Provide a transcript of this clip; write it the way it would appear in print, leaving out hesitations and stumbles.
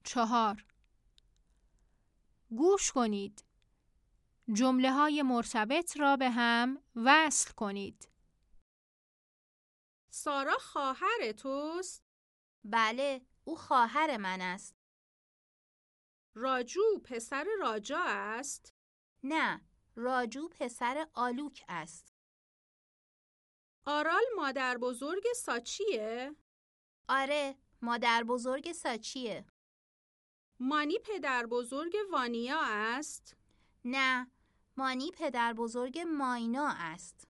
4. گوش کنید. جمله‌های مرتبط را به هم وصل کنید. سارا خواهر توست؟ بله، او خواهر من است. راجو پسر راجا است؟ نه، راجو پسر آلوک است. آرال مادر بزرگ ساچیه؟ آره، مادر بزرگ ساچیه. مانی پدر بزرگ وانیا است؟ نه، مانی پدر بزرگ ماینا است.